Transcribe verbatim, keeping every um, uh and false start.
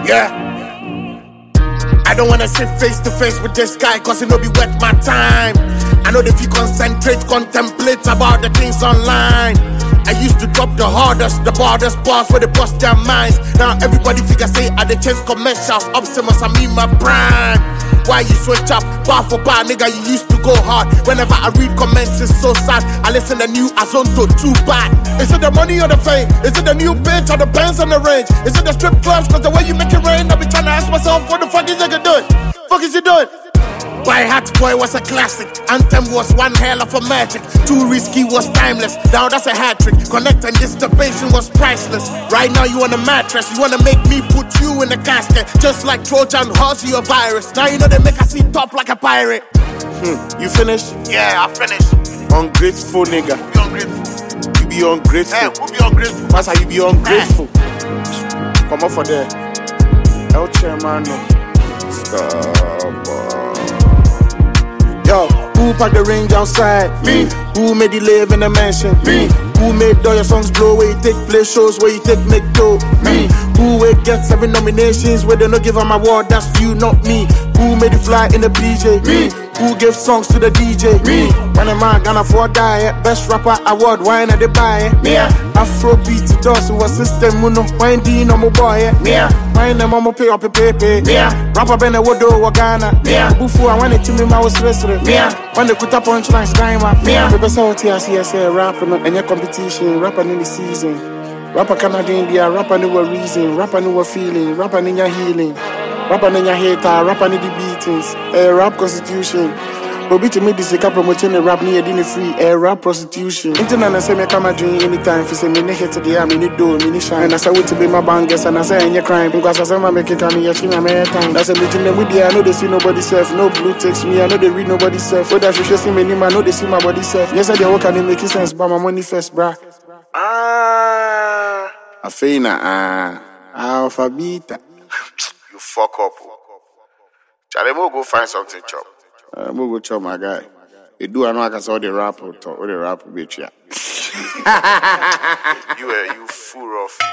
Yeah. I don't wanna sit face to face with this guy, cause it no be worth my time. I know if you concentrate, contemplate about the things online. I used to drop the hardest, the hardest bars where they bust their minds. Now everybody figure say I dey chase commercials, Optimus, I'm in my prime. Why you switch up, bar for bar, nigga, you used to go hard. Whenever I read comments, it's so sad. I listen to new Azonto, too bad. Is it the money or the fame? Is it the new bitch or the bands on the range? Is it the strip clubs, cause the way you make it rain? I be trying to ask myself, what the fuck is nigga doing? Fuck is you doing? Why Hot Boy was a classic. Anthem was one hell of a magic. Too Risky was timeless. Now that's a hat trick. Connect and Disturbation was priceless. Right now you on a mattress. You wanna make me put you in a casket, just like Trojan horse, you a virus. Now you know they make us see top like a pirate. Hmm. You finished? Yeah, I finished. Ungrateful nigga. You be ungrateful. You be ungrateful. Hey, who be ungrateful? That's how you be ungrateful. Hey. Come up for there. El Chairman. Stop. Yo, who packed the range outside? Me. Who made you live in a mansion? Me. Who made all your songs blow where you take play shows, where you take make dough? Me. Who will get seven nominations where they no give them award? That's you, not me. Who made you fly in the P J? Me. Who gave songs to the D J? Me. When a man gonna afford diet, best rapper award, why not they buy it? Me. Afrobeat to us, who a system, muno, wine D no more boy. Me. Wine them on pay up a pepe. Me. Rapper been a wodo wagana. Me. Bufu, I want it to me, my was wrestling. Me. When they put up punchlines, time up. Me. The best out here, C S A rapper, and your competition, rapper in the season. Rapper Canada, India, rapper new a reason, rapper new a feeling, rapper in your healing. Rapper in your hater, rapper in the beatings, a rap constitution. But to me, this is a promoting the rap near dinner free, a rap prostitution. Internet, I say, me come drink anytime. If you say, me hit to the army, me do, me shine. And I say, to be my bangers, and I say, in your crime. Because I say, I make it on your chin, I'm a time. That's a legend, them with you, I know they see nobody self. No blue text me, I know they read nobody self. Whether you should see me, I know they see my body self. Yes, I do, work and they make sense, but my money first, bruh. Ah. Afina, ah. Alpha, beta. You fuck up. Charlie, we'll go find something chop. I'm going to go chop my guy. They do, I know I can say all the rap, all the rap, bitch, yeah. You, uh, you fool off.